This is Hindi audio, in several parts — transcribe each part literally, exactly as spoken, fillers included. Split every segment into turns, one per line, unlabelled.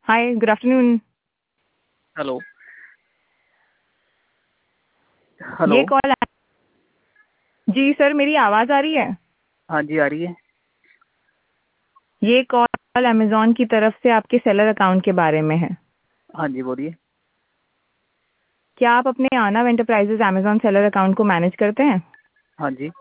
हाय, गुड आफ्टरनून।
हेलो। हेलो।
ये कॉल जी सर, मेरी आवाज़ आ रही है?
हाँ जी, आ रही है।
ये कॉल अमेज़ॉन की तरफ से आपके सेलर अकाउंट के बारे में है।
हाँ जी, बोलिए।
क्या आप अपने Aanav Enterprises Amazon seller account को मैनेज करते हैं?
हाँ जी।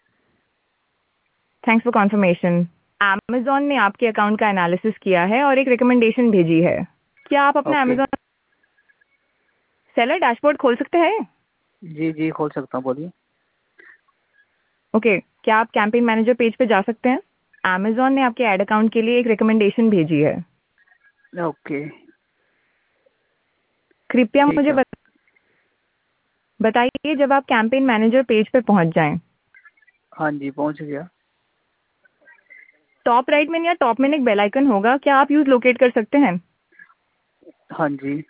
Thanks for confirmation. अमेज़ॉन ने आपके अकाउंट का एनालिसिस किया है और एक रिकमेंडेशन भेजी है। क्या आप अपना
ओके।
अमेज़ॉन सेलर डैशबोर्ड खोल सकते हैं?
जी जी, खोल सकता हूँ, बोलिए।
ओके, क्या आप कैंपेन मैनेजर पेज पे जा सकते हैं? अमेज़ॉन ने आपके एड अकाउंट के लिए एक रिकमेंडेशन भेजी है।
ओके।
कृपया
ठीक
मुझे
है।
बत, बताइए जब आप कैंपेन मैनेजर पेज पर पहुंच जाएं।
हाँ जी, पहुँच गया।
टॉप राइट में या टॉप में एक बेल आइकन होगा, क्या आप यूज लोकेट कर सकते हैं?
हाँ जी।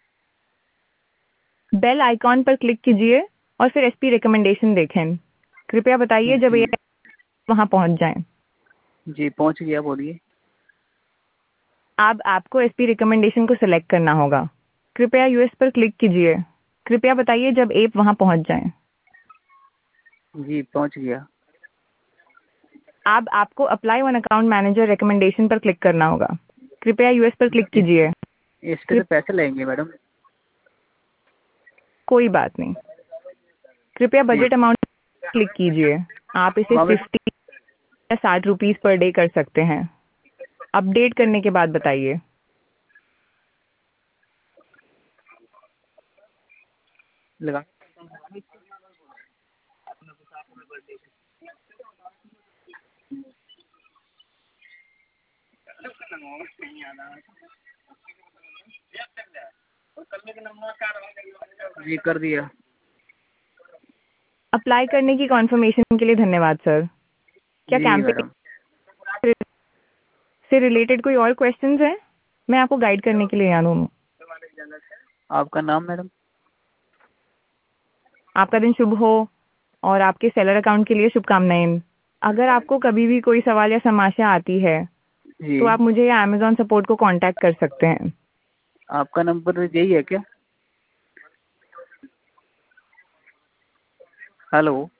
बेल आइकॉन पर क्लिक कीजिए और फिर एसपी रिकमेंडेशन देखें। कृपया बताइए जब
जी
ये वहां पहुंच जाएं।
जी, पहुँच गया, बोलिए।
अब आपको एसपी रिकमेंडेशन को सिलेक्ट करना होगा। कृपया यूएस पर क्लिक कीजिए। कृपया बताइए जब एप वहां पहुंच जाएं।
जी, पहुँच गया।
अब आपको apply one account manager recommendation पर क्लिक करना होगा। कृपया यूएस पर क्लिक
इस
कीजिए।
इस पे तो
कृप
पैसे लगेंगे मैडम।
कोई बात नहीं। कृपया
जी।
बजट अमाउंट क्लिक कीजिए। आप इसे
वहाँ पे
फिफ्टी या साठ रुपीज पर डे कर सकते हैं। अपडेट करने के बाद बताइए।
लगा। जी, कर दिया।
अप्लाई करने की कॉन्फर्मेशन के लिए धन्यवाद सर। क्या
जी
कैंपेन
मैडम।
से रिलेटेड कोई और क्वेश्चंस हैं? मैं आपको गाइड करने के लिए यहाँ हूँ।
आपका नाम मैडम?
आपका दिन शुभ हो और आपके सेलर अकाउंट के लिए शुभकामनाएं। अगर आपको कभी भी कोई सवाल या समस्या आती है
जी।
तो आप मुझे या अमेज़ॉन सपोर्ट को कांटेक्ट कर सकते हैं।
आपका नंबर यही है क्या? हेलो।